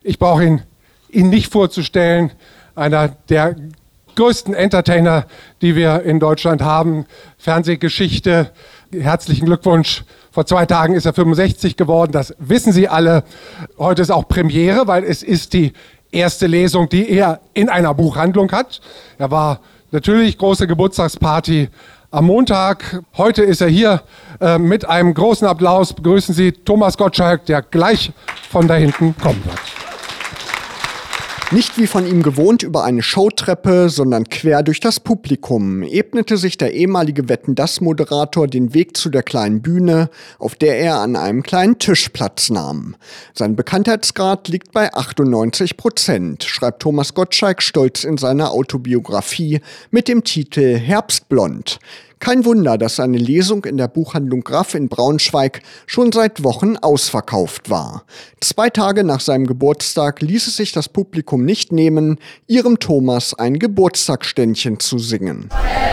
Ich brauche ihn nicht vorzustellen. Einer der größten Entertainer, die wir in Deutschland haben. Fernsehgeschichte. Herzlichen Glückwunsch. Vor 2 Tagen ist er 65 geworden. Das wissen Sie alle. Heute ist auch Premiere, weil es ist die erste Lesung, die er in einer Buchhandlung hat. Er war natürlich große Geburtstagsparty am Montag. Heute ist er hier mit einem großen Applaus. Begrüßen Sie Thomas Gottschalk, der gleich von da hinten kommen wird. Nicht wie von ihm gewohnt über eine Showtreppe, sondern quer durch das Publikum ebnete sich der ehemalige Wetten-dass-Moderator den Weg zu der kleinen Bühne, auf der er an einem kleinen Tisch Platz nahm. Sein Bekanntheitsgrad liegt bei 98%, schreibt Thomas Gottschalk stolz in seiner Autobiografie mit dem Titel Herbstblond. Kein Wunder, dass seine Lesung in der Buchhandlung Graff in Braunschweig schon seit Wochen ausverkauft war. 2 Tage nach seinem Geburtstag ließ es sich das Publikum nicht nehmen, ihrem Thomas ein Geburtstagsständchen zu singen.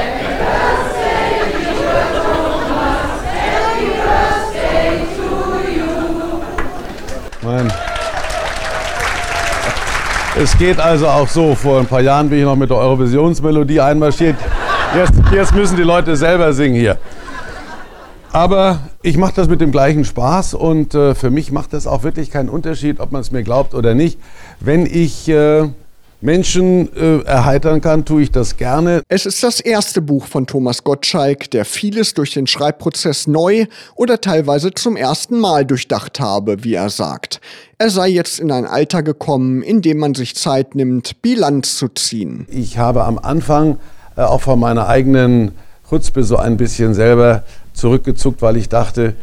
Nein. Es geht also auch so. Vor ein paar Jahren bin ich noch mit der Eurovisionsmelodie einmarschiert. Jetzt müssen die Leute selber singen hier. Aber ich mache das mit dem gleichen Spaß und für mich macht das auch wirklich keinen Unterschied, ob man es mir glaubt oder nicht. Wenn ich Menschen erheitern kann, tue ich das gerne. Es ist das erste Buch von Thomas Gottschalk, der vieles durch den Schreibprozess neu oder teilweise zum ersten Mal durchdacht habe, wie er sagt. Er sei jetzt in ein Alter gekommen, in dem man sich Zeit nimmt, Bilanz zu ziehen. Ich habe am Anfang auch von meiner eigenen Chutzpe so ein bisschen selber zurückgezuckt, weil ich dachte,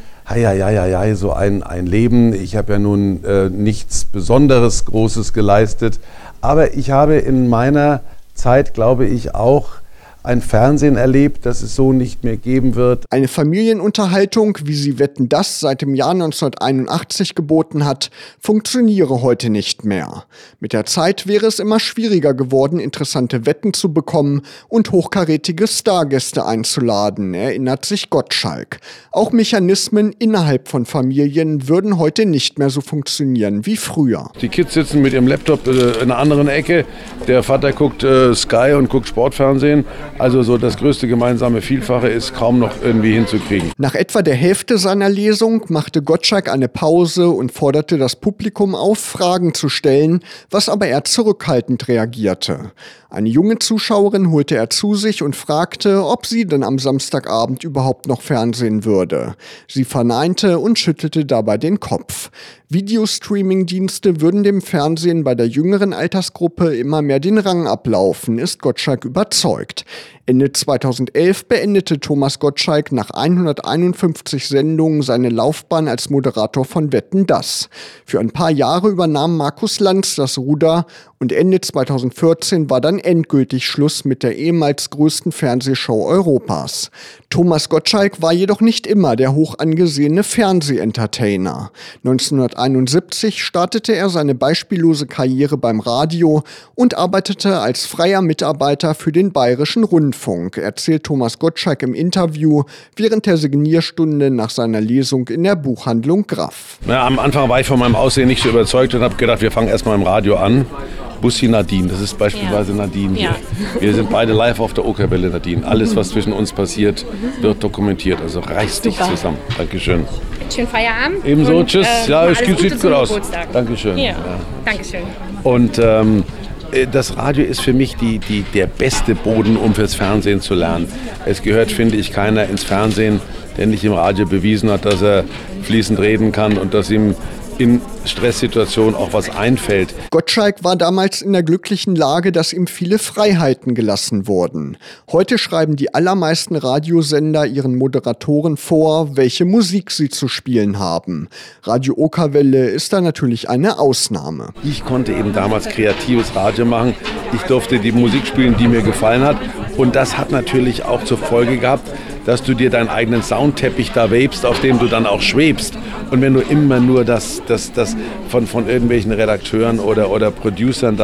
so ein Leben, ich habe ja nun nichts Besonderes Großes geleistet, aber ich habe in meiner Zeit, glaube ich, auch ein Fernsehen erlebt, das es so nicht mehr geben wird. Eine Familienunterhaltung, wie sie Wetten, dass seit dem Jahr 1981 geboten hat, funktioniere heute nicht mehr. Mit der Zeit wäre es immer schwieriger geworden, interessante Wetten zu bekommen und hochkarätige Stargäste einzuladen, erinnert sich Gottschalk. Auch Mechanismen innerhalb von Familien würden heute nicht mehr so funktionieren wie früher. Die Kids sitzen mit ihrem Laptop in einer anderen Ecke, der Vater guckt Sky und guckt Sportfernsehen. Also so das größte gemeinsame Vielfache ist kaum noch irgendwie hinzukriegen. Nach etwa der Hälfte seiner Lesung machte Gottschalk eine Pause und forderte das Publikum auf, Fragen zu stellen, was aber er zurückhaltend reagierte. Eine junge Zuschauerin holte er zu sich und fragte, ob sie denn am Samstagabend überhaupt noch Fernsehen würde. Sie verneinte und schüttelte dabei den Kopf. Videostreaming-Dienste würden dem Fernsehen bei der jüngeren Altersgruppe immer mehr den Rang ablaufen, ist Gottschalk überzeugt. Ende 2011 beendete Thomas Gottschalk nach 151 Sendungen seine Laufbahn als Moderator von Wetten, dass. Für ein paar Jahre übernahm Markus Lanz das Ruder und Ende 2014 war dann endgültig Schluss mit der ehemals größten Fernsehshow Europas. Thomas Gottschalk war jedoch nicht immer der hoch angesehene Fernsehentertainer. 1971 startete er seine beispiellose Karriere beim Radio und arbeitete als freier Mitarbeiter für den Bayerischen Rundfunk, erzählt Thomas Gottschalk im Interview während der Signierstunde nach seiner Lesung in der Buchhandlung Graff. Am Anfang war ich von meinem Aussehen nicht so überzeugt und habe gedacht, wir fangen erstmal im Radio an. Bussi Nadine, das ist beispielsweise Nadine hier. Wir sind beide live auf der Okerwelle, Nadine. Alles, was zwischen uns passiert, wird dokumentiert. Also reiß dich zusammen. Dankeschön. Schönen Feierabend. Ebenso, und, tschüss. Es sieht gut aus. Geburtstag. Dankeschön. Ja. Dankeschön. Und das Radio ist für mich der beste Boden, um fürs Fernsehen zu lernen. Es gehört, finde ich, keiner ins Fernsehen, der nicht im Radio bewiesen hat, dass er fließend reden kann und dass ihm in Stresssituationen auch was einfällt. Gottschalk war damals in der glücklichen Lage, dass ihm viele Freiheiten gelassen wurden. Heute schreiben die allermeisten Radiosender ihren Moderatoren vor, welche Musik sie zu spielen haben. Radio Okerwelle ist da natürlich eine Ausnahme. Ich konnte eben damals kreatives Radio machen. Ich durfte die Musik spielen, die mir gefallen hat. Und das hat natürlich auch zur Folge gehabt, dass du dir deinen eigenen Soundteppich da webst, auf dem du dann auch schwebst. Und wenn du immer nur das von irgendwelchen Redakteuren oder Producern da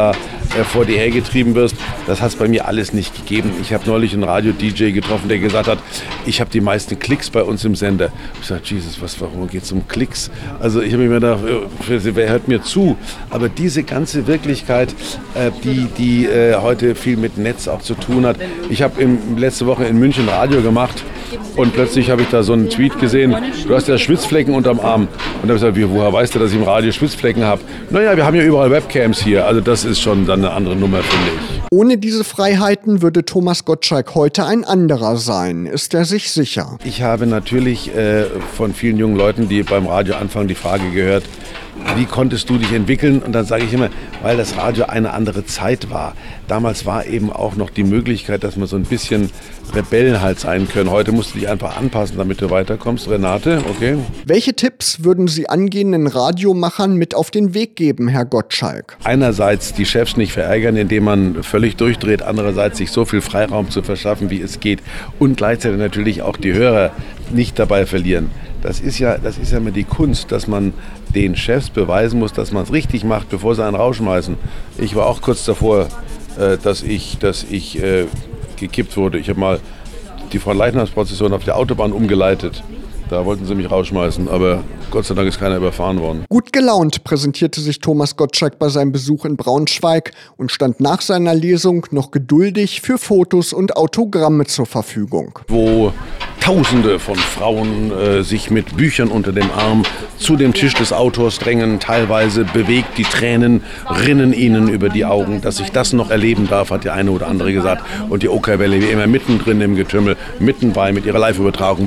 vor dir hergetrieben wirst. Das hat es bei mir alles nicht gegeben. Ich habe neulich einen Radio-DJ getroffen, der gesagt hat, ich habe die meisten Klicks bei uns im Sender. Ich sage, Jesus, warum geht es um Klicks? Also ich habe mir gedacht, wer hört mir zu? Aber diese ganze Wirklichkeit, die heute viel mit Netz auch zu tun hat. Ich habe letzte Woche in München Radio gemacht und plötzlich habe ich da so einen Tweet gesehen, du hast ja Schwitzflecken unterm Arm. Und da habe ich gesagt, woher weißt du, dass ich im Radio Schwitzflecken habe? Naja, wir haben ja überall Webcams hier, also das ist schon dann eine andere Nummer, finde ich. Ohne diese Freiheiten würde Thomas Gottschalk heute ein anderer sein, ist er sich sicher. Ich habe natürlich von vielen jungen Leuten, die beim Radio anfangen, die Frage gehört, wie konntest du dich entwickeln? Und dann sage ich immer, weil das Radio eine andere Zeit war. Damals war eben auch noch die Möglichkeit, dass man so ein bisschen Rebellen halt sein können. Heute musst du dich einfach anpassen, damit du weiterkommst. Renate, okay? Welche Tipps würden Sie angehenden Radiomachern mit auf den Weg geben, Herr Gottschalk? Einerseits die Chefs nicht verärgern, indem man völlig durchdreht. Andererseits sich so viel Freiraum zu verschaffen, wie es geht. Und gleichzeitig natürlich auch die Hörer nicht dabei verlieren. Das ist ja immer die Kunst, dass man den Chefs beweisen muss, dass man es richtig macht, bevor sie einen rausschmeißen. Ich war auch kurz davor, dass ich gekippt wurde. Ich habe mal die Fronleichnamsprozession auf der Autobahn umgeleitet. Da wollten sie mich rausschmeißen, aber Gott sei Dank ist keiner überfahren worden. Gut gelaunt präsentierte sich Thomas Gottschalk bei seinem Besuch in Braunschweig und stand nach seiner Lesung noch geduldig für Fotos und Autogramme zur Verfügung. Wo Tausende von Frauen sich mit Büchern unter dem Arm zu dem Tisch des Autors drängen, teilweise bewegt, die Tränen rinnen ihnen über die Augen. Dass ich das noch erleben darf, hat der eine oder andere gesagt. Und die Okerwelle wie immer mittendrin im Getümmel, mitten bei mit ihrer Live-Übertragung.